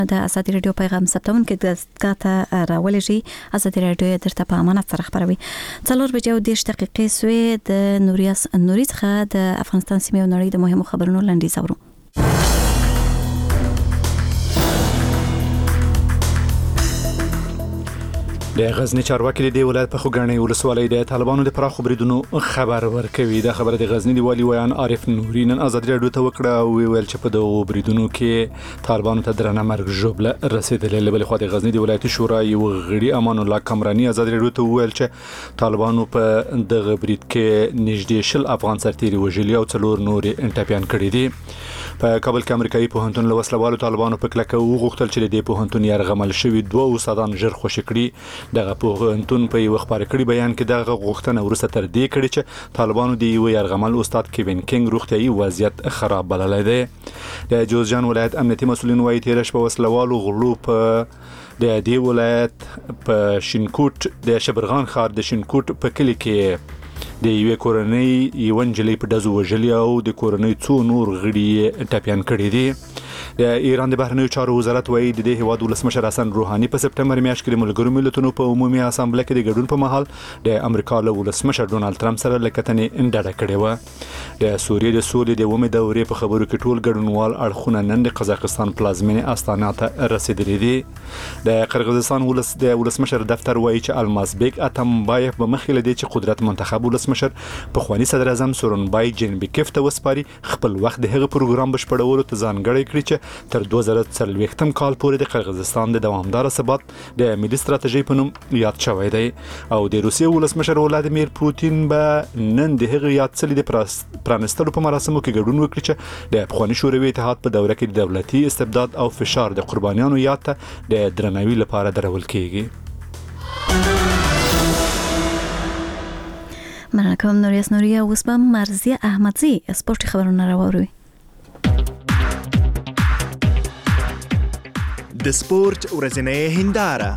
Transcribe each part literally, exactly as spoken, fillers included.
د ازادي رادیو پیغام ثبتون کې دغه راولې شي ازادي رادیو درته په امانت سره خبروي. څلور بجو د دقیقې سوې د نوریاس نوریز څخه د افغانستان سیمې او نړۍ د مهمو خبرونو لنډیز اورو. د غزنی چارواکي د ولایت په خوګنۍ ولسوالۍ د طالبانو د پراخو بریدونو خبر ورکوي. د خبره د غزنی دی والی ویان عارف نوري نن ازادي رادیو ته وکړه او ویل چې په دغه بریدونو کې طالبانو ته درنه مرګ ژوبله رسیدلې. بل خو د غزنی دی ولایت شورا یو غړي امان الله کمرانی ازادي رادیو ته ویل چې طالبانو په دغه برید کې نږدې شل افغان سرتیري وژلي او څلور نور انټاپیان کړي دي. په کابل کې امریکایي پوهنتون له وسلوالو طالبانو په کلکه وغوښتل چې د پوهنتون یرغمل شوی دوه استادان ژر خوشی کړي. دغه پوهنتون په یو خبر کړي بیان کې دغه غوښتنه ورسته تر دې کړي چې طالبانو د یو یرغمل استاد کیوین کینګ روغتيایي وضعیت خراب بللی دی. د جوزجان ولایت امنیتي مسولین وايي تیر شپه وسلوالو غلو په د دې ولایت په شینکوټ د شبرغان ښار د شینکوټ په کلی کې د یو کورنۍ یو نجلۍ په دزو وژلي او د کورنۍ څو نور غړي ټاپیان کړي دي. د ایران د بهرنیو چارو وزارت وايي د دې هیواد ولسمشر حسن روحاني په سپټمبر میاشت کې د ملګرو ملتونو په عمومي اسامبله کې د ګډون په مهال د امریکا له ولسمشر ډونالد ټرمپ سره لکتنې انډاډه کړې و. د سوریې د سولې د اومې دورې په خبرو کې ټول ګډونوال اړخونه نن د قزاقستان پلازمینې استانا ته رسیدلي دي. د قرغیزستان ولس د ولسمشر دفتر وايي چې المازبیک اتمبایف به مخکې لدی چې قدرت منتخب ولسمشر په خواني صدر اعظم سورونبای جینبیکف ته وسپاري خپل وخت د هغه پروګرام بشپړولو ته ځانګړی کړی چې تر دوه زره څلوېښتم کال پورې د قرغیزستان د دوامدار ثبات د ملي ستراتیژي په نوم یاد شوی دی. او د روسیې ولسمشر ولادیمیر پوتین به نن د هغه یاد څلي د پرانستلو په مراسمو کې ګډون وکړي چې د افغاني شوروي اتحاد په دوره کې د دولتي استبداد او فشار د قربانیانو یاد ته د درناوي لپاره درول کیږي. مننه کوم نوریاس نوري او اوس به مرزي احمدزي سپورت خبرونه راوړي. د سپورت ورځنۍ هنداره.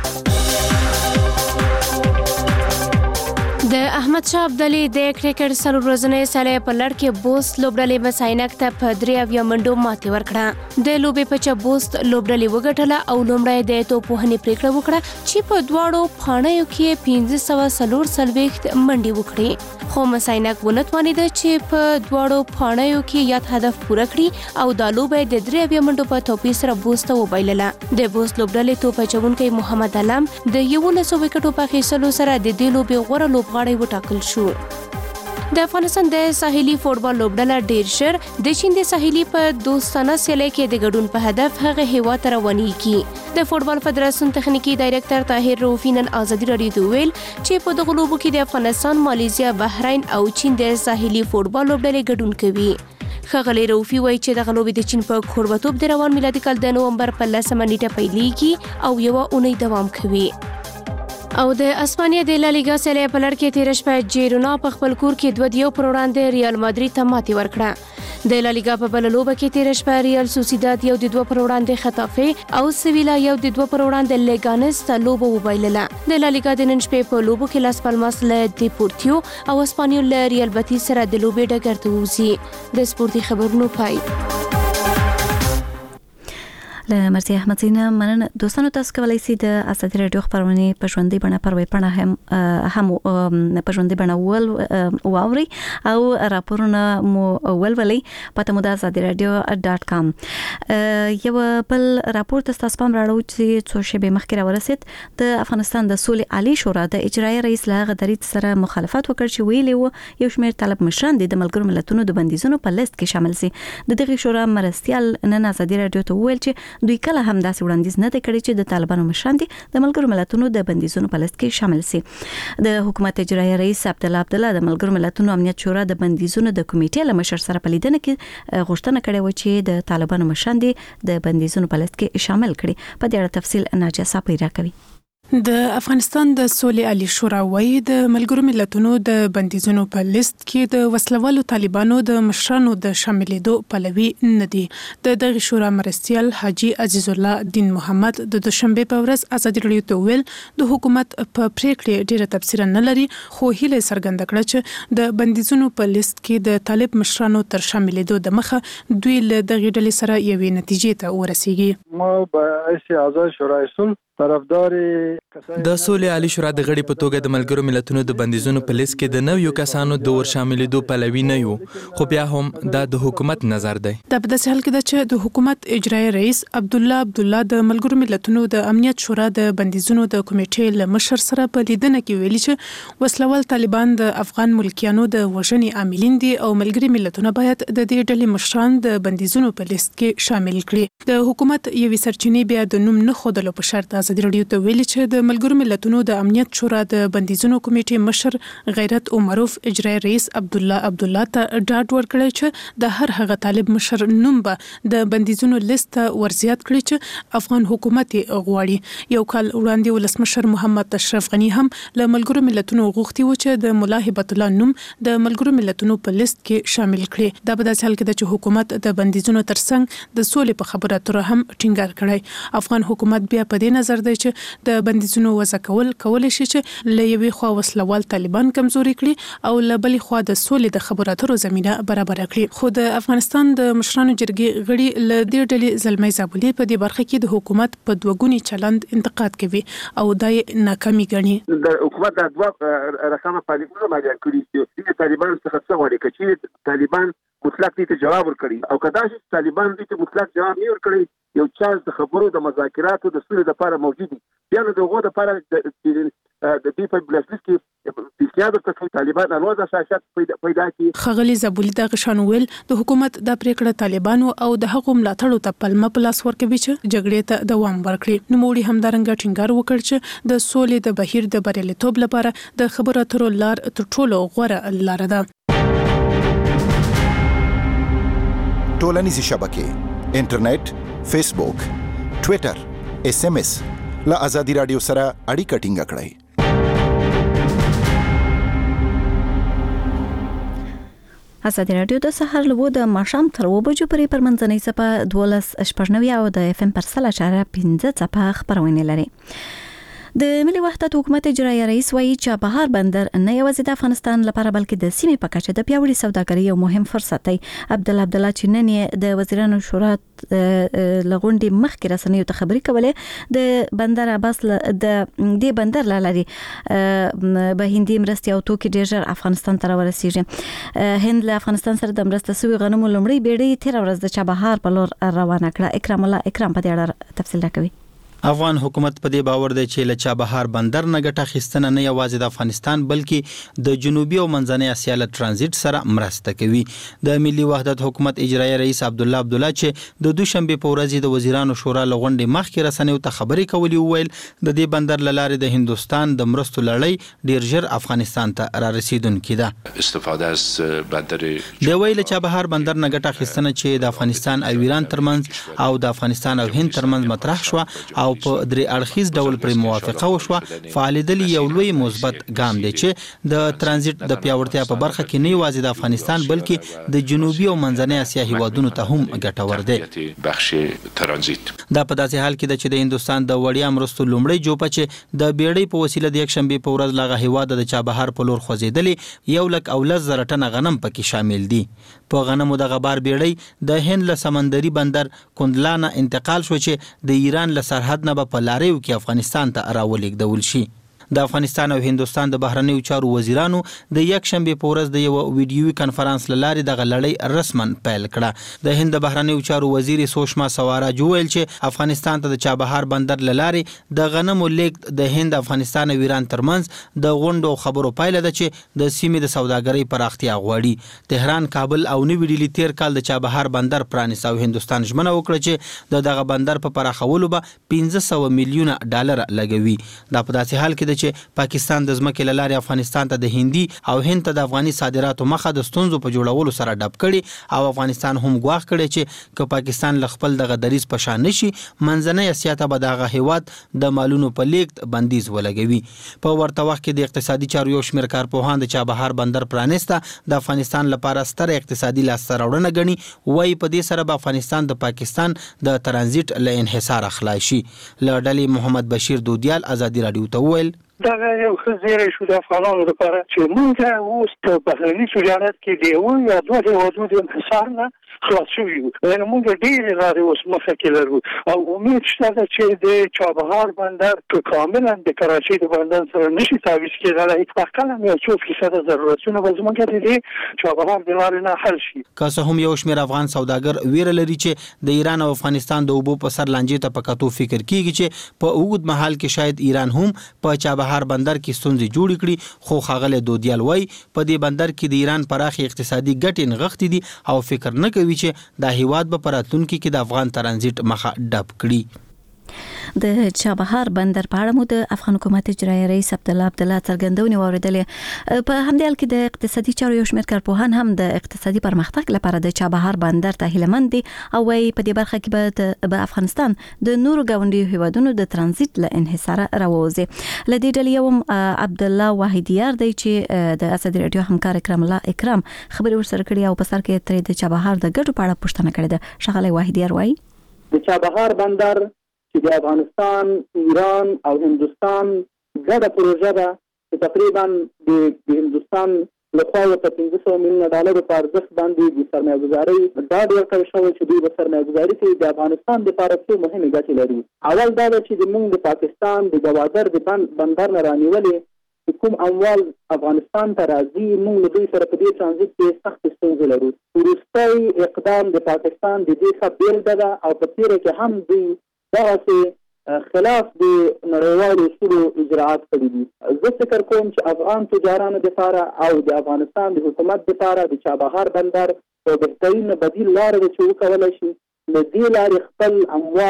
د احمد شاه ابدالي د کرکټ سلور ورځنۍ سیالۍ په لړ کې بوست لوبډلې مساینک ته په درې اویا منډو ماتې ورکړه. د لوبې په چا بوست لوبډلې وګټله او لومړی د توپوهنې پریکړه وکړه چې په دواړو پاڼیو کې پنځه سوه څلور څلوېښت منډې وکړي. خو مساینک ونه توانېده چې په دواړو پاڼیو کې یاد هدف پوره کړي او دا لوبه د درې اویا منډو په توپیر سره بوست ته وبایلله. د بوست لوبډلې توپ اچونکی محمد علم د یولسو وکټو په اخیستلو سره د دې لوبې غوره لوبغاړی وټاکل شو. د افغانستان د ساحلي فوټبال لوبډله ډیر ژر د چین د ساحلي په دوستانه سیالۍ کې د ګډون په هدف هغه هیواد ته روانېږي. د فوټبال فدراسیون تخنیکی ډایرکټر طاهر رؤفي نن ازادي رادیو ته ویل چې په دغه لوبو کې د افغانستان، مالیزیا، بحرین او چین د ساحلي فوټبال لوبډلې ګډون کوي. ښاغلی رؤفي وایي چې دغه لوبې د چین په کوربتوب د روان میلادي کال د نومبر په لسمه نیټه پیلېږي او یوه اونۍ دوام کوي. او د اسپانیا د لالیګا سیالۍ په لړ کې تیر شپه جیرونا په خپل کور کې دوه دیو پر وړاندې ریال مادرید ته ماتې ورکړه. د لالیګا په بل لوبه کې تیر شپه ریال سوسیداد یو د دوه پر وړاندې خطافه او سویلا یو د دوه پر وړاندې لیګانس ته لوبه وبایلله. د لالیګا د نن شپې په لوبو کې لاس پالماس له دیپورتیو او اسپانیول له ریال بتیس سره د لوبې ډګر ته وځي. د سپورتي خبرونو پای. له مرزي احمدزي نه مننه. دوستانو تاسو کولای شئ د ازادي رادیو خبرونه په ژوندۍ بڼه پر ویب پاڼه هم هم په ژوندۍ بڼه ول واوري او راپورونه مو ولولئ. پته مو د ازادي رادیو ډاټ کام. یو بل راپور تاسو پام راړو چې څو شپې مخکې راورسید د افغانستان د سولې عالی شورا د اجرایي رئیس له غدریت سره مخالفت وکړ چې ویلي وو یو شمېر طالب مشران د ملګرو ملتونو د بندیزونو په لیست کې شامل سي. د دغه شورا مرستيال نن ازادي رادیو ته ویل چې دوی کله هم داسې وړاندیز نه دی کړی چې د طالبانو مشران دي د ملګرو ملتونو د بندیزونو په لیست کې شامل سي. د حکومت اجرایي رئیس عبدالله عبدالله د ملګرو ملتونو امنیت شورا د بندیزونو د کمیټې له مشر سره په لیدنه کې غوښتنه کړې و چې د طالبانو مشران دي د بندیزونو په لیست کې شامل کړي. په دې اړه تفصیل ناجیه صاحب راکوي. د افغانستان د سولې عالی شورا وايي د ملګرو ملتونو د بندیزونو په لیست کې د وسلوالو طالبانو د مشرانو د شاملېدو پلوي نه دي. د دغه شورا مرستیال حاجی عزیز الله دین محمد د دوشنبه په ورځ ازادي راډیو ته ویل د حکومت په پریکړې ډیره تفسیر نه لري، خو هیله څرګنده کړه چې د بندیزونو په لیست کې د طالب مشرانو تر شاملېدو د مخه دوی له دغه ډلې سره یوې نتیجې ته ورسیږي. ما به ایسي اعضای شورای صلح طرفدار د سولې عالی شورا د غړي په توګه د ملګرو ملتونو د بندیزونو په لیست کې د نویو کسانو د ور شاملېدو پلوي نه یو، خو بیا هم دا د حکومت نظر دی. دا په داسې حال کې ده چې د حکومت اجرایي رئیس عبدالله عبدالله د ملګرو ملتونو د امنیت شورا د بندیزونو د کمیټې له مشر سره په لیدنه کې ویلي چې وسلوال طالبان د افغان ملکیانو د وژنې عاملین دي او ملګري ملتونه باید د دې ډلې مشران د بندیزونو په لیست کې شامل کړي. د حکومت یوې سرچینې بیا د نوم نه ښودلو په شرط ازادي راډیو ته ویلي چې د ملګرو ملتونو د امنیت شورا د بندیزونو کمیټې مشر غیرت عمروف اجرایي رئیس عبدالله عبدالله ته ډاډ ورکړی چې د هر هغه طالب مشر نوم به د بندیزونو لیست ته ورزیات کړي چې افغان حکومت غواړي. یو کال وړاندې ولسمشر محمد اشرف غنی هم له ملګرو ملتونو غوښتي و چې د ملا هبت الله نوم د ملګرو ملتونو په لیست کې شامل کړي. دا په داسې حال کې ده چې حکومت د بندیزونو ترڅنګ د سولې په خبرو اترو هم ټینګار کړی. افغان حکومت بیا په دې نظر دی چې د بندیزونو وضع کول کولای شي چې له یوې خوا وسلوال طالبان کمزوري کړي او له بلې خوا د سولې د خبرو اترو زمينه برابر کړي. خو د افغانستان د مشرانو جرګې غړي له دې ډلې زلمي زابلي په دې برخه کې د حکومت په دوګونی چلند انتقاد کوي او دای ناکامي ګڼي. د حکومت د دوه رقمه طالبانو باندې کړی چې طالبان څخه څه غواړي چې طالبان مطلق دې ته جواب ورکړي او کدا چې طالبان دې ته مطلق جواب نه ورکړي یو چانس د خبرو د مذاکراتو د سولې لپاره موجود دي. بیا نو دغه د لپاره د دې په بلاسلیس کې بسیار د طالبان الوز اساسات پیدا کی. خغلی زابولی د غشانویل د حکومت د پریکړه طالبانو او د حقوق ملاتړو ته پلمه پلاس ورکوي چې جګړې ته دوام ورکړي. نو موړي همدارنګه ټینګار وکړ چې د سولې د بهیر د بریالیتوب لپاره د خبرو اترو لار تر ټولو غوره لار ده. ټولنیزې شبکې انټرنیټ، فیسبوک، ټوئیټر، ایس ایم ایس له ازادي رادیو سره اړیکه ټینګه کړئ. ازادي رادیو د سحر لوو د ماښام تر اوه بجو پورې پر منځنۍ څپه دولس شپږ نوي او د اف ام پر سل اشاره پنځه څپه خبرونه لري. د ملي وحدت حکومت اجرایي رئیس وایي چې بهار بندر نه یوازې د افغانستان لپاره بلکې د سیمې په کچه د پیاوړي سوداګرۍ یو مهم فرصت دی. عبدالله عبدالله چې نن یې د وزیرانو شورا لغونډې مخکې رسنیو ته خبرې کولې د بندر عباس د دې بندر لاري به هندي مرستې او توکي ډېر ژر افغانستان ته ورسیږي. هند له افغانستان سره د مرسته سوي غنمو لومړی بیړۍ تیر ورځ د چابهار په لور روانه کړه. اکرام الله اکرام په دې اړه تفصیل راکوي. افغان حکومت په دې باور دی چې له چابهار بندر نه ګټه اخیستنه نه یوازې د افغانستان بلکې د جنوبي او منځنۍ اسیا له ترانزیت سره مرسته کوي. د ملي وحدت حکومت اجرایي رئیس عبدالله عبدالله چې د دوشنبه په ورځ د وزیرانو شورا لغونډې مخکې رسنیو ته خبرې کولې وویل د دې بندر لارې د هندستان د مرستو لړۍ ډیر ژر افغانستان ته را رسیدونکې ده. استفاده از بندر د ویل چابهار بندر نه ګټه اخیستنه چې د افغانستان او ایران ترمنځ او د افغانستان او هند ترمنځ مطرح شو او په درې اړخیز ډول پر موافقه وشوه فعالیدل یو لوی مثبت ګام دی چې د ترانزیت د پیاوړتیا په برخه کې نه یوازې د افغانستان بلکې د جنوبي او منځنۍ اسیا هیوادونو ته هم ګټور دی. بخش ترانزیت دا په داسې حال کې چې د هندستان د وړیا مرستو لومړی جوپه چې د بیړۍ په وسیله د یک شنبه په ورځ لغه هیواد د چابهار په لور خوځېدلې یو لک او لس زره ټنه غنم پکې شامل دي. په غنمو د غبار بیړۍ د هند له سمندري بندر کندلانه انتقال شو چې د ایران له سرحد نه په لاریو کې افغانستان ته راولېږدول شي. د افغانستان او هندستان د بهرنیو چارو وزیرانو د یک شنبه په ورځ د یو ویډیوي کانفرنس لاري د غلړۍ رسما پیل کړه. د هند د بهرنیو چارو وزیر سوشما سوارا ویل چې افغانستان ته د چابهار بندر لاري د غنمو لیږد د هند افغانستان او ایران ترمنځ د غونډو خبرو پایله ده چې د سیمې د سوداګرۍ پراختیا غواړي. تهران، کابل او نوی ډیلی تیر کال د چابهار بندر پرانیست او هندستان ژمنه وکړه چې د دغه بندر په پراخولو به پنځه سوه میلیونه ډالر لګوي. دا په داسې حال کې کړی چې پاکستان د ځمکې له لارې افغانستان ته د هندي او هند ته د افغاني صادراتو مخه د ستونزو په جوړولو سره ډب کړي او افغانستان هم ګواښ کړی چې که پاکستان له خپل دغه دریځ په شان نشي منځنۍ اسیا ته به دغه هیواد د مالونو په لیږد بندیز ولګوي. په ورته وخت کې د اقتصادي چارو یو شمېر کارپوهان د چابهار بندر پرانیسته د افغانستان لپاره ستره اقتصادي لاسته راوړنه ګڼي. وایي په دې سره به افغانستان د پاکستان د ترانزیت له انحصار خلاص شي. له ډلې محمد بشیر دودیال ازادي راډیو ته وویل دا یو ښه زیری شو د افغانانو لپاره چې موږ اوس په بهرني تجارت کې د یو یا دوه هېوادونو د انحصار نه خلاص شوي یو. یعنې موږ ډېرې لارې اوس مخه کې لرو او امید شته ده چې د چابهار بندر په کاملا د کراچۍ د بندر سره نشي تعویض کېدلی. اقلا یو څو فیصده ضرورتونه به زموږ د دې چابهار د لارې نه حل شي. که څه هم یو شمېر افغان سوداګر ویره لري چې د ایران او افغانستان د اوبو په سر لانجې ته په کتو فکر کېږي چې په اوږد مهال کې شاید ایران هم په چابهار بندر کې ستونزې جوړې کړي. خو ښاغلی دودیال وایي په دې بندر کې د ایران پراخې اقتصادي ګټې نغښتې دي او فکر نه کوي چې دا هیواد به په راتلونکي کې د افغان ترانزیت مخه ډب کړي. د چابهار بندر په اړه مو د افغان حکومت اجرایي رئیس عبدالله عبدالله څرګندونې واوریدلې. په همدې حال کې د اقتصادي چارو یو شمېر کارپوهان هم د اقتصادي پرمختګ لپاره د چابهار بندر ته هیلهمند دي او وايي په دې برخه کې به د افغانستان د نورو ګاونډیو هیوادونو د ترانزیت له انحصار راووځي. له دې ډلې یو عبدالله واحدیار دی چې د ازادي راډیو همکار اکرام الله اکرام خبرې ورسره کړې او په سر کې ترې د چابهار د ګټو په اړه پوښتنه کړې ده. ښاغلی واحدیار وایي د چابهار بندر چې د افغانستان، ایران او هندوستان ګډه پروژه ده چې تقریبا د هندوستان لخوا ورته پنځه سوه میلیونه ډالرو په ارزښت باندې د سرمایه‌ګذارۍ ډاډ ورکړی شوی چې دوی به سرمایه‌ګذاري کوي. د افغانستان دپاره څو مهمې ګټې لري. اول دا ده چې موږ د پاکستان د ګوادر د بندر نه رانیولې چې کوم اموال افغانستان ته راځي موږ له دوی سره په دې ترانزیت کې سختې ستونزې لرو. وروستی اقدام د پاکستان د دې ښه بېلګه ده او په تېره کې هم دوی دغسې خلاف د نړیوالو اصولو اجراعات کړي دي. زه فکر کوم چې افغان تجارانو دپاره او د افغانستان د حکومت دپاره د چابهار بندر یو بهترین بدیل لاره ده چې وکولی شي له دې لارې خپل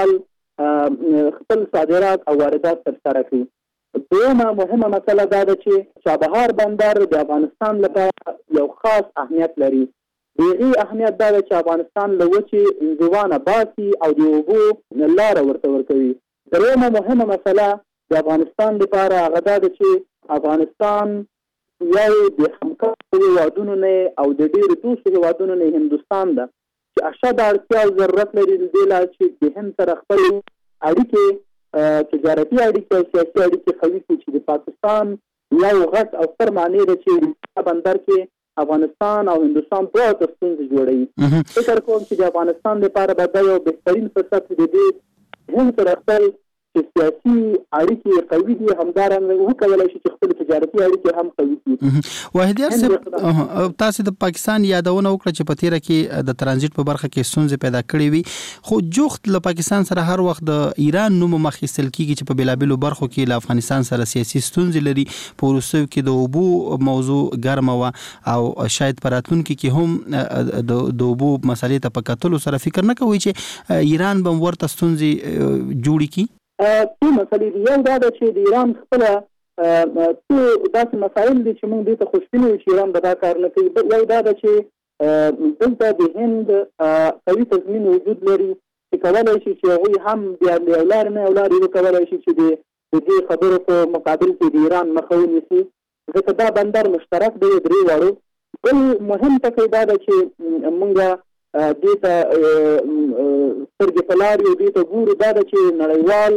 اموال خپل صادرات او واردات ترسره کړي. دویمه مهمه مسله دا ده چې چابهار بندر د افغانستان لپاره یو خاص اهمیت لري. د هغې اهمیت دا ده چې افغانستان له وچې انزوانه باسي او د اوبو لاره ورته ورکوي. دریمه مهمه مسله د افغانستان لپاره هغه دا ده چې افغانستان یو د همکارو هیوادونو نه او د ډېرو دوستو هیوادونو نه هندوستان ده چې اشد اړتیا او ضرورت لري د دې لپاره چې د هند سره خپل اړیکې تجارتي اړیکې او سیاسي اړیکې قوي کړي. چې د پاکستان یو غټ او ستر معنی ده چې په بندر کې افغانستان او هندوستان دوه ته ستونزې جوړوي. فکر کوم چې د افغانستان لپاره به دا یو بهترین فرصت د دې هند سره خپل چې سیاسي اړیکې قوي دي همدارنګه وکولی شي چې خپل تجارتي اړیکې هم قوي کړي. واحدیار صاحب تاسو د پاکستان یادونه وکړه چې په تېره کې د ترانزیت په برخه کې ستونزې پیدا کړې وي خو جوخت له پاکستان سره هر وخت د ایران نوم مخ ایستل کېږي چې په بېلابېلو برخو کې له افغانستان سره سیاسي ستونزې لري. په وروستیو کې د اوبو موضوع ګرمه وه او شاید په راتلونکي کې هم د اوبو مسلې ته په کتلو سره فکر نه کوي چې ایران به ورته ستونزې جوړې کړي. څو مسلې دي. یو دا ده چې د ایران خپله څو داسې مسایل دي چې موږ دې ته خوشبینه یو چې ایران به دا کار نه کوي. یو دا ده چې دلته د هند قوي تضمین وجود لري چې کولی شي چې هغوی هم بیا له یو لارې نه یو لارې وکولی شي چې د دې خبرو په مقابل کې د ایران مخه ونیسي ځکه دا بندر مشترک دی درې واړو. بل مهم ټکی دا ده چې موږ دې ته سترګې په لار یو دې ته ګورو دا ده چې نړیوال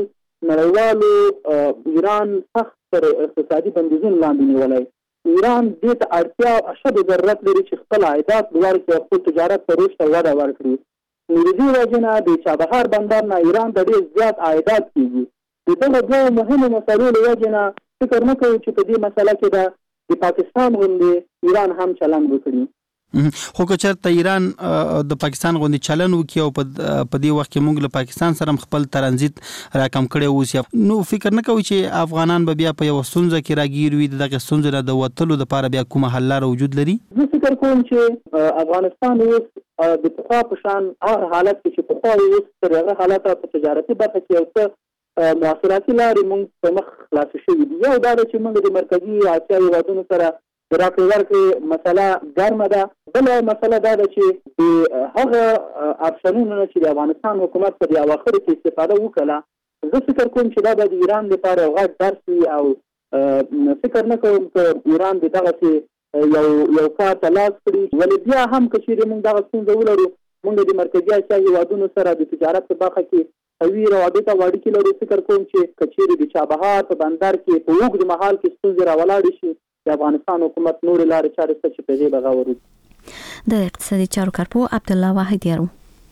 نړیوالو ایران سخت پر اقتصادي بندیزونو لاندې نیولی. ایران دې ته اړتیا او اشد ضرورت لري چې خپل عایدات لوړ کړي او خپل تجارت ته رشد او وده ورکړي. نو د دې وجې نه د چابهار بندر نه ایران ته ډېر زیات عایدات کېږي. د دغه دوو مهمو مسلو له وجې نه فکر نه کوو چې په دې مسله کې به د پاکستان غوندې ایران هم چلند وکړي. خو که چېرته ایران د پاکستان غوندې چلن وکړي او په دې وخت کې موږ له پاکستان سره خپل ترانزیت راکم کړی اوسي نو فکر نه کوي چې افغانان به بیا په یوه ستونزه کې راګیر وي د دغه ستونزې نه د وتلو دپاره بیا کومه حل لاره وجود لري؟ زه فکر کوم چې افغانستان اوس د پخوا په شان هغه حالت کې چې پخوا اوس تر هغه حالته په تجارتي برخه کې یو څه مواصلاتي لارې موږ په مخ خلاصې شوي دي. یو دا ده چې موږ د مرکزي اسیا هېوادونو سره د راکړې ورکړې مسله ګرمه ده. بله مسله دا ده چې د هغه اپشنونو نه چې د افغانستان حکومت په دې اواخرو کې استفاده وکړه، زه فکر کوم چې دا به د ایران لپاره یو غټ درس وي او فکر نه کوم چې ایران د دغسې یو یو کار ته لاس کړي. ولې بیا هم که چېرې موږ دغه ستونزه ولرو، موږ د مرکزي اسیا هېوادونو سره د تجارت په برخه کې قوي روابط او اړیکې لرو. فکر کوم چې که چېرې د چابهار په بندر کې په اوږد مهال کې ستونزې راولاړې شي، د افغانستان حکومت نورې لارې چارې شته چې په هغې به غور وکړي. د اقتصادي چارو کارپو عبدالله واحد یارو.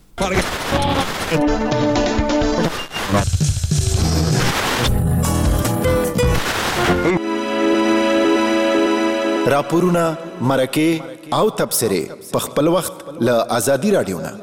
راپورونه، مرکې او تبصرې په خپل وخت له ازادي راډیو نه.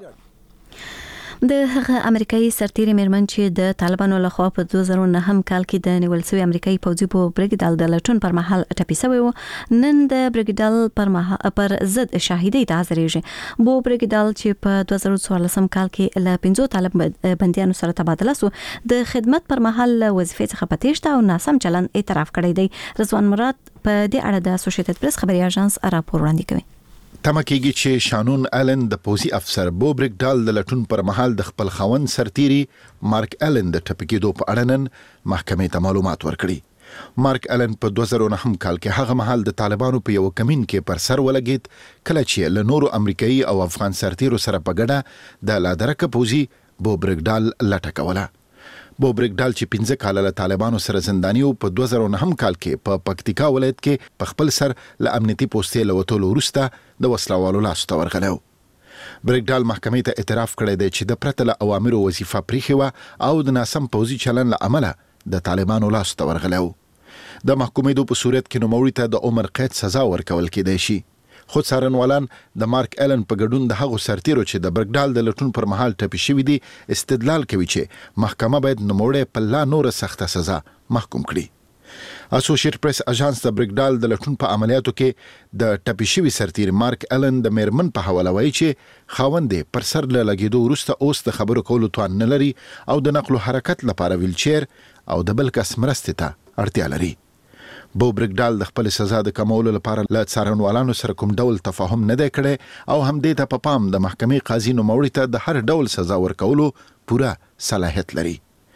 د هغه امریکایي سرتیري میرمن چې د طالبانو لخوا په دوه زره نهم کال کې د نیول شوی امریکایي پوځي په بریګیډال د لټون پر مهال ټپي شوی و، نن د بریګیډال پر مهال پر ضد شاهدۍ ته حاضرېږي. بو بریګیډال چې په دوه زره څوارلسم کال کې له پنځو طالب بندیانو سره تبادله شو، د خدمت پر مهال وظیفې څخه په تېښته او ناسم چلند اعتراف کړی دی. رضوان مراد په دې اړه د اسوسییټډ پریس خبري اژانس راپور وړاندې کوي. تمه کېږي چې شانون الن د پوځي افسر بو بریګډال د لټون پر مهال د خپل خاوند سرتیري مارک الن د ټپي کېدو په اړه نن محکمې ته معلومات ورکړي. مارک الن په دوه زره نهم کال کې هغه مهال د طالبانو په یو کمین کې پر سر ولګید، کله چې له نورو امریکایي او افغان سرتیرو سره په ګډه د لادرکه پوځي بو بریګډال لټه کوله. بو بریګډال چې پنځه کاله له طالبانو سره زنداني و، په دوه زره نهم کال کې په پکتیکا ولایت کې په خپل سر له امنیتي پوستې له وتلو وروسته د وسلوالو لاسو ته ورغلی و. بریګډال محکمې ته اعتراف کړی دی چې د پرته له اوامرو وظیفه پریښې وه او د ناسم پوځي چلن له امله د طالبانو لاسو ته ورغلی و. د محکومېدو په صورت کې نوموړي ته د عمر قید سزا ورکول کېدای شي. خو څارنوالان د مارک الن په ګډون د هغو سرتیرو چې د بریګډال د لټون پر مهال ټپي شوي دي استدلال کوي چې محکمه باید نوموړی په لا نوره سخته سزا محکوم کړي. اسوسییټډ پریس اژانس د بریګډال د لټون په عملیاتو کې د ټپي شوي سرتیر مارک الن د میرمن په حواله وایي چې خاوند یې پر سر له لګېدو وروسته اوس د خبرو کولو توان نه لري او د نقل و حرکت لپاره ویلچیر او د بل کس مرستې ته اړتیا لري. بو بریګډال د خپل سزا د کمولو لپاره له څارنوالانو سره کوم ډول تفاهم نه دی کړی او همدې ته په پام د محکمې قاضي نوموړي ته د هر ډول سزا ورکولو پوره صلاحیت لري.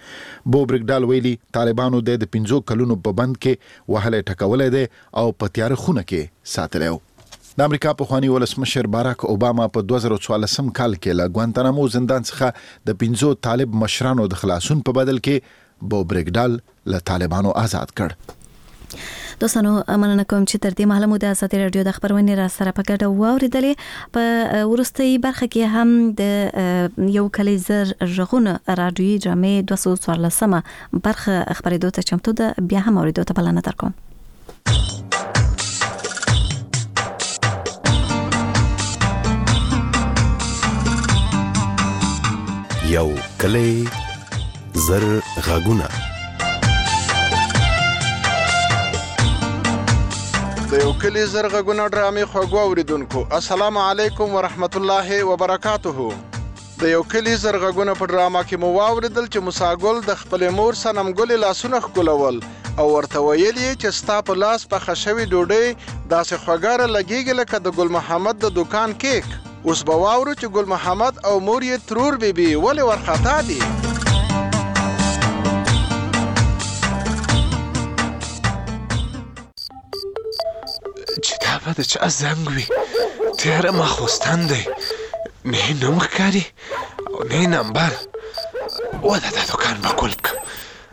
بو بریګډال ویلي طالبانو د پنځو کلونو په بند کې وهلی ټکولی دی او په تیاره خونه کې ساتلی و. د امریکا پخواني ولسمشر باراک اوباما په دوه زره څوارلسم کال کې له ګوانتانامو زندان څخه د پنځو طالب مشرانو د خلاصون په بدل کې بو بریګډال له طالبانو آزاد کړ. دوستانو مننه کوم چې تر دې مهاله مو د ازادي راډیو د خبرونې را سره په ګډه واورېدلې. په وروستۍ برخه کې هم د یو کلی زر غږونه راډیوي ډرامې دوه سوه څوارلسمه برخه خبرېدو ته چمتو ده، بیا هم اورېدو ته بلنه درکوم. یو کلی زر غږونه. د یو کلی زر غږونه ډرامې خوږو اوریدونکو السلام علیکم ورحمت الله وبرکاته. د یو کلی زر غږونه په ډرامه کې مو واوریدل چې موسی ګل د خپلې مور صنم ګلې لاسونه ښکلول او ورته ویل یې چې ستا په لاس پخه شوې ډوډۍ داسې خوږه لګېږي لکه د ګل محمد د دوکان کیک. اوس به واورو چې ګل محمد او مور یې ترور بیبي ولې ورخطا دي. چې دا به د چا زنګ وي، تیاره ماخوستن دی، نه یې نوم ښکاري او نه یې نمبر. وده دا دوکان به کلب کړم.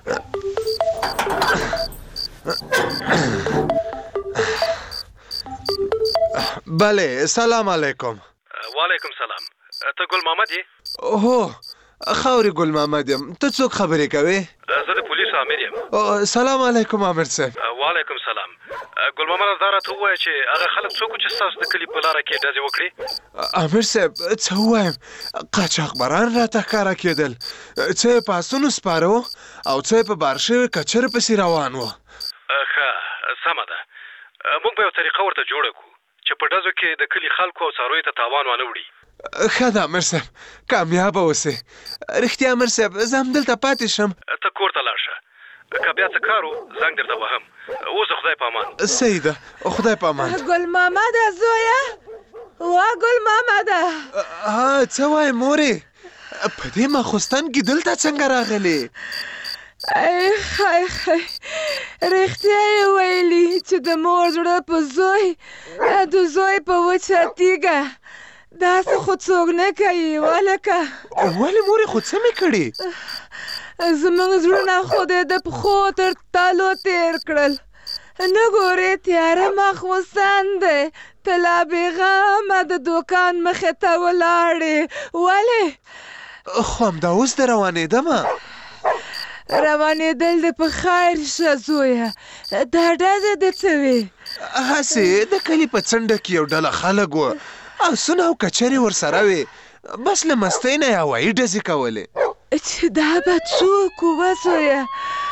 بله سلام علیکم. وعلیکم سلام. ته ګل محمد یې؟ هو خاورې ګل محمد یم. ته څوک خبرې کوې؟ زه د پولیسو امیر یم. سلام علیکم امیر صاحب. وعلیکم سلام. ګل محمد دا راته ووایه چې هغه خلک څوک چې ستاسو د کلي په لاره کې ډزې وکړي؟ امیر صاحب څه ووایم، قاچاقبران راته ښکاره کېدل، څه یې په اسونو سپاره وو او څه یې په بار شوې کچرې پسې روان وو. ښه سمه ده، موږ به یو طریقه ورته جوړه کړو چې په ډزو کې د کلي خلکو او څارویو ته تاوان وانه وړي. ښه ده امر صاحب، کامیابه اوسې. رښتیا امر صاحب زه همدلته پاتې شم. ته کور ته لاړ شه، که بیا څه کار و زنګ درته وهم. اوس خدای په امان. صحیح ده، خدای په امان. ګل محمده زویه، وا ګل محمده. ها څه وایې مورې؟ په دې ماخوستن کې دلته څنګه راغلې؟ ای خای خای، رښتیا یې ویلي چې د مور زړه په زوی، د زوی په وچه تیږه. داسې خو څوک نه کوي ولکه. ولې مورې خو څه مې کړي؟ زموږ زړونه خو دې د پښو تر تالو تېر کړل. نه ګورې تیاره ماخوستن دی، ته لا بېغمه د دوکان مخې ته ولاړې. ولې؟ خو همدا اوس د روانېدمه. روانېدل دې په خیر شه زویه. دا ډزې دې څه وې؟ هسې د کلي په څنډه کې یو ډله خلک وه، اسونه او کچرې ورسره وې، بس له مستۍ نه یې هوایي ډزې کولې. چې دا به څوک وه زویه؟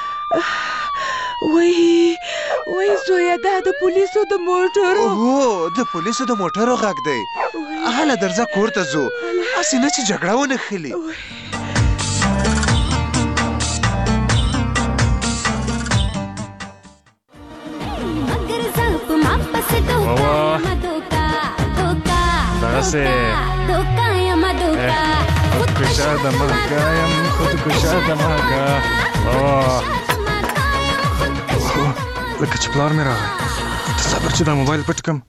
وای وای زویه، دا د پولیسو د موټرو. هو د پولیسو د موټرو غږ دی. هله درځه کور ته ځو، هسې نه چې جګړه ونښلي. دغسې خودکشه د مرګه یم، خودکشه د مرګه. لکه چې پلار مې راغی، ته صبر چې دا موبایل پټ کړم.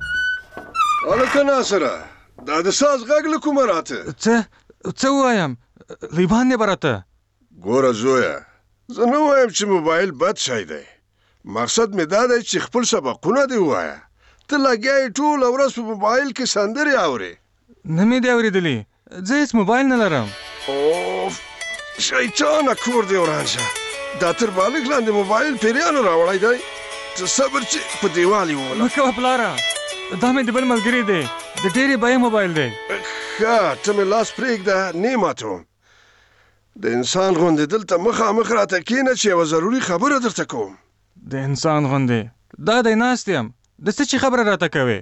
هلکه ناصره، دا د ساز غږ له کومه راته؟ څه څه ووایم؟ لیبان دی به راته. ګوره زویه، زه نه وایم چې موبایل بد شی دی، مقصد مې دا دی چې خپل سبقونه دې ووایه. ته لګیا یې ټوله ورځ په موبایل کې سندرې اورې. نه مې دی اورېدلي، زه هېڅ موبایل نه لرم. اوف، شیطانه کور دې وران شه. دا تر بالغ لاندې موبایل پیریانو راوړی دی. ته صبر چې په دیوال یې ووله. مه کوه پلاره، دا مې د بل ملګري دی، د ډېرې بیې موبایل دی. ښه، ته مې لاس پرېږده، نه یې ماتوم. د انسان غوندې دلته مخامخ راته کښېنه چې یوه ضروري خبره درته کوم. د انسان غوندې؟ دا دی ناست یم، د څه چې خبره راته کوې؟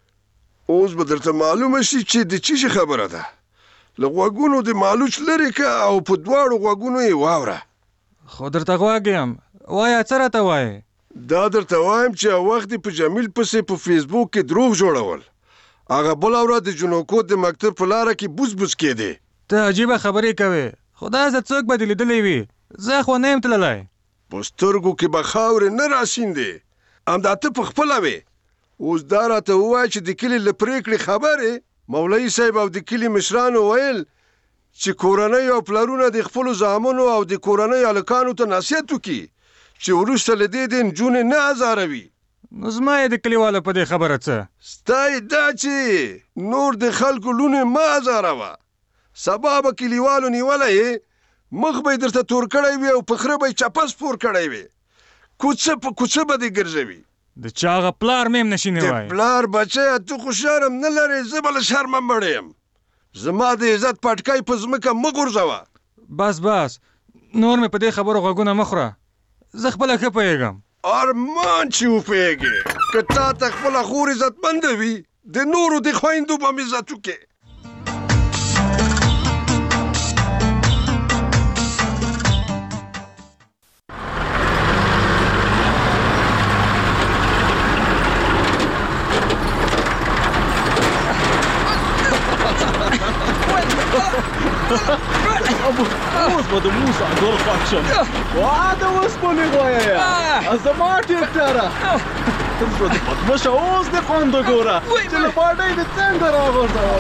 اوس به درته معلومه شي چې د څه شي خبره ده. له غوږونو د مالوچ لرې که او په دواړو غوږونو یې واوره. خو درته غوږ یم، وایه څه راته وایې؟ دا درته وایم چې یو وخت یې په جمیل پسې په فیسبوک کې دروغ جوړول. هغه بله ورځ د جنوکو د مکتب په لاره کې بوز بوز کېدې. ته عجیبه خبرې کوې، خو داسې څوک به دې لیدلی وي، زه خو نه یم تللی. په سترګو کې به خاورې نه راشیندې، همدا ته په خپله وې. اوس دا راته ووایه چې د کلي له پرېکړې خبرې مولوي صاحب او د کلي مشرانو ویل چې کورنۍ او پلرونه د خپلو زامنو او د کورنۍ هلکانو ته نصیحت وکړي چې وروسته له دې د نجونې نه ازاروي. نو زما یې د کلیوالو په دې خبره څه؟ ستا یې دا چې نور د خلکو لونې مه ازاروه. سبا به کلیوالو نیولی یې، مخ به یې درته تور کړی وي او په خره به یې چپس پور کړی وي. کوڅه په کوڅه به دې ګرځوي. د چا هغه پلار مې هم نشي نیوی. د پلار بچیه، ته خو شرم نه لرې، زه به له شرمه مړی یم. زما د عزت پټکی په ځمکه مه غورځوه. بس بس، نور مې په دې خبرو غوږونه مه خوره، زه خپله ښه پوهېږم. ارمان چې وپوهېږې، که تا ته خپله خور عزتمنده وي، د نورو د خویندو به هم عزت وکړې. اوس به د موسی ګل خوښ شم. وا د اوسپنې غویه، زما ټیکټره، زه د پدمشه اوس دې خوند وګوره چې له پاټۍ دې څنګه راغورځوم.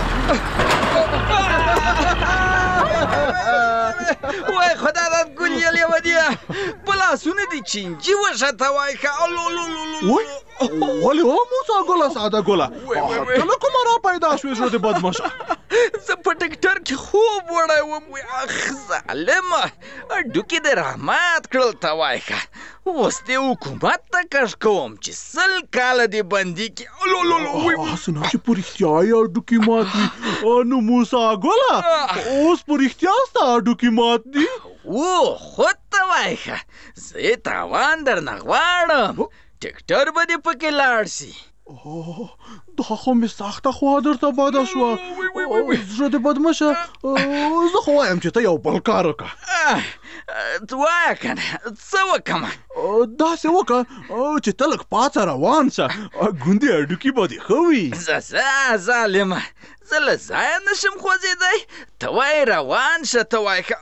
وای خدا دا ګل یې لیونیه، په لاسونه دې چینجي وشته وای ښه. وای ولې او موسی ګله، ساده ګله، ته له کومه را پیدا شوې زړه د بدمشه؟ زه په ټکټر کې خوب وړی وم. وای اخ ظالمه، هډوکي دې رحمت کړل ته وای ښه. اوس دې حکومت ته کش کوم چې سل کاله دې بندي کړي. اسنه چې په رښتیا یې هډوکي مات وي. نو موسی ګله، اوس په رښتیا ستا هډوکي مات دي؟ او خود ته وای ښه، زه یې تاوان درنه غواړم. ټکټر به دې پکې لاړ سي. دا خو مې سخته خوا درته بده شوه زړه دې بدمشه زه خو وایم چې ته یو بل کار وکړه ته وایه که نه څه وکړمه داسې وکړه چې ته لږ پاڅه روان شه ګوندې هډوکي به دې ښه وي ځه ځه ظالمه زه له ځایه نشم خوځېدی ته وایې روان شه ته وایې که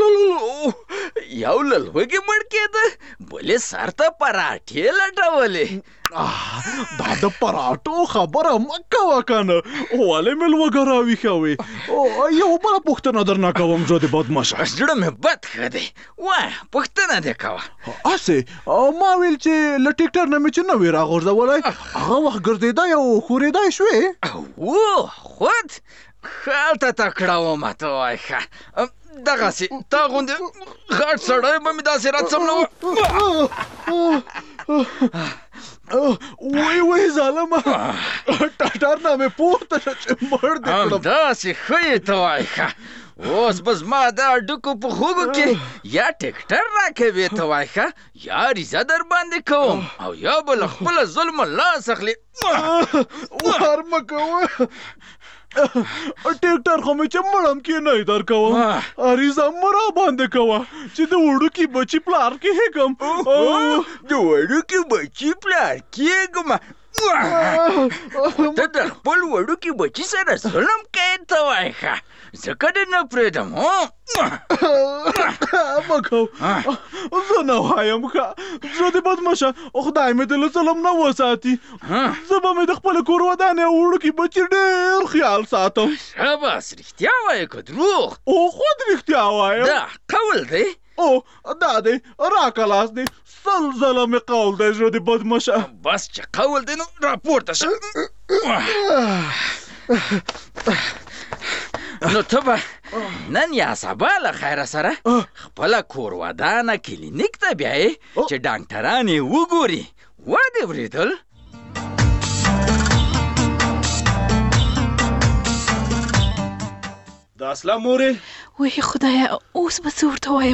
یو له لوږې مړ کېده بلې سر ته پراټې لټولې دا د پراټو خبره مه کوه که نه ولې مې لوږه راویښوې یو بله پوښتنه درنه کوم زړه دې بدمشه زړه مې بد ښه دی وایه پوښتنه دې کوه هسې ما ویل چې له ټیکټر نه مې چې نه وې راغورځولی هغه وخت ګرځېدی او ښورېدی شوې او خود خالته تکړه ومه ته وایې ښه دغسې تا غوندې غټ سړی به مې داسې راڅملوه وای وای ظالمه ټټر نه مې پورته شه چې مړ دې کړم همداسې ښه یې ته وایې ښه اوس به زما د هډوکو په خوږو کې یا ټکټر راکوې ته وایې ښه یا ریزه در باندې کوم او یا به له خپله ظلمه لاس اخلې وار مه کوه ټیکټر خو مې چې مړم کې نه در کوم اریزه مه را باندې کوه چې د وړوکي بچي پلار کې هېږم د وړوکي بچي پلار کېږم ته د خپل وړوکي بچي سره ظلم کوې ته وایې ښه ځکه دې نه پرېږدم مه کوه زه نه وایم ښه زړه دې بدمشه خدای مې دې له ظلم نه وساتي زه به مې د خپلې کور ودانې او وړوکي بچي ډېر خیال ساتم شاباس رښتیا وایې که دروغ او خود رښتیا وایم دا قول دی او دا دی راکه لاس دی سل ځله مې قول دی زړه دې بدمشه بس چې قول دی نو راپورته شه نو ته به نن یا سبا له خیره سره خپله کور ودانه کلینیک ته بیایې چې ډاکټران یې وګوري وا دې اورېدل د اسلام مورې وای خدایه اوس به څه ورته وایم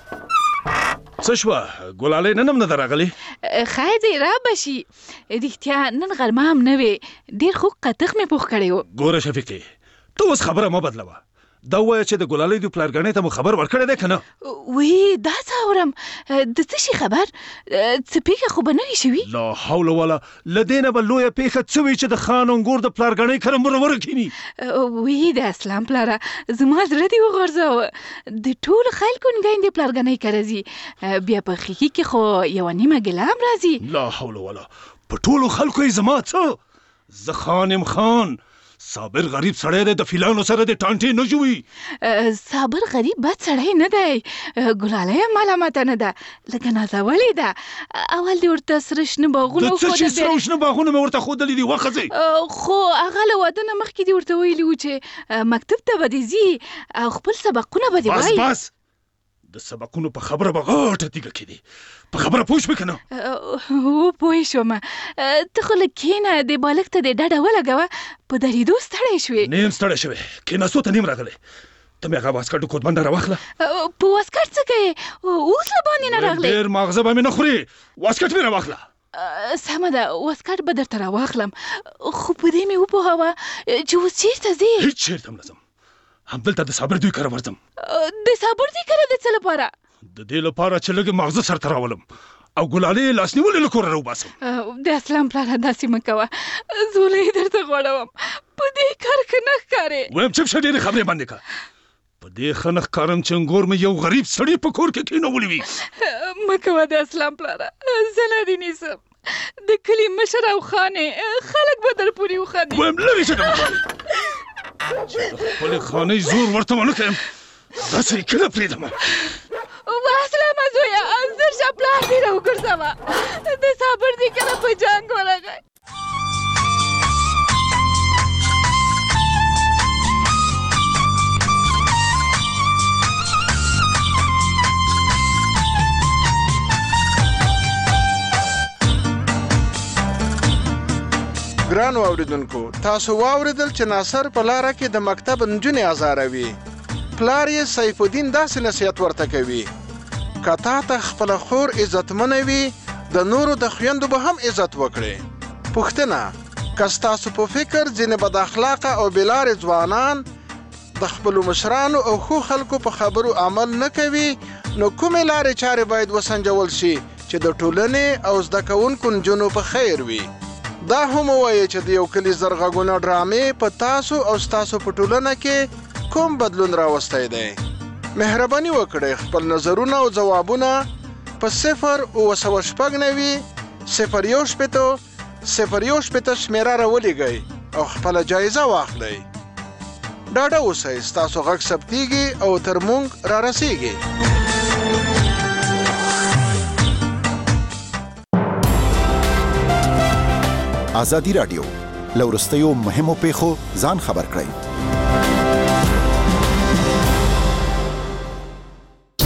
څه شوه ګلالۍ نن هم نه ده راغلې خیر دی را به شي رښتیا نن غرمه هم نه وې ډېر خوږ قطق مې پوخ کړی و ګوره شفیقې ته اوس خبره مه بدلوه دا ووایه چې د ګلالۍ د پلارګنۍ ته مو خبر ورکړی دی که نه وی دا څه اورم د څه شي خبر څه پېښه خو به نه وي شوي لا حول ولا له دې نه به لویه پېښه څه وي چې د خان انګور د پلارګنۍ کره مرمره کښېني وی د اسلام پلاره زما زړه دې وغورځوه د ټولو خلکو نګیندې پلارګنۍ کره ځي بیا په خیښي کې خو یوه نیمه ګیله هم راځي لا حول ولا په ټولو خلکو یې زما څه زه خان یم خان صابر غریب سړی دی د فیلانو سره د ټانټې نه جوړي صابر غریب بد سړی نه دی ګلالۍ هم ملامته نه ده لکه نازولې ده اول دې ورته سره شنه باغونه د څه چې سره شنه باغونه مې ورته ښودلي دي وښځئ خو هغه له واده نه مخکې دې ورته ویلي وو چې مکتب ته به دې ځي او خپل سبقونه به دې وایي بس بس د سبقونو په خبره به غاټه تیږه کېدې په خبره پوه شوې که نه هو پوه شوم ته خو لږ کښېنه دې بالښت ته دې ډډه ولګوه په درېدو ستړی شوې نیم ستړی شوې کښېناستو ته نیم راغلی ته مې هغه واسکټ کودبنده راواخله په واسکټ څه کوې اوس له باندې نه راغلی ډېر ماغزه به مې نه خوري واسکټ مې راواخله سمه ده واسکټ به درته راواخلم خو په دې مې وپوهوه چې اوس چېرته ځې هېڅ چېرته هم نه ځم همدلته د صابر دوی کره ورځم د صابر دوی کره د څه لپاره د دې لپاره چې لږ ماغزه سرته راولم او ګلالۍ یې لاس نیولې له کوره راوباسم د اسلام پلاره داسې مه کوه زوله یې درته غوړوم په دې کار ښه نه ښکارې ویم چپ شه ډېرې خبرې بندې کړه په دې ښه نه ښکارم چې انګور مې یو غریب سړي په کور کې کښېنولی وي مه کوه د اسلام پلاره زه نه دې نیسم د کلي مشر او خانې خلک به در پورې وخاندي ویم لرې شه چې د خپلې خانۍ زور ورته ونه کړم داسې یې کله پرېږدمه واسلامه زویه زر شه پلار دې راوګرځوه د صابر دې کله په جنګ ورغی ګرانو اوریدونکو تاسو واوریدل چې ناصر په لاره کې د مکتب نجونې ازاروي پلار یې سیف الدین داسې نصیحت ورته کوي که تا ته خپله خور عزتمنه وي د نورو د خویندو به هم عزت وکړي پوښتنه که ستاسو په فکر ځینې بد اخلاقه او بېلارې ځوانان د خپلو مشرانو او ښو خلکو په خبرو عمل نه کوي نو کومې لارې چارې باید وسنجول شي چې د ټولنې او زده کوونکو نجونو په خیر وي. دا هم ووایي چې د یو کلي زرغږونه ډرامې په تاسو او ستاسو په ټولنه کې کوم بدلون راوستی دی. مهرباني وکړئ خپل نظرونه او ځوابونه په صفر اوه سوه شپږ نوي صفر یو شپېته صفر یو شپېته شمېره راولېږئ او خپله جایزه واخلئ. ډاډه اوسئ ستاسو غږ ثبتېږي او تر موږ را رسېږي. ازادي راډیو لورستیو مهمو پیښو ځان خبر کړئ.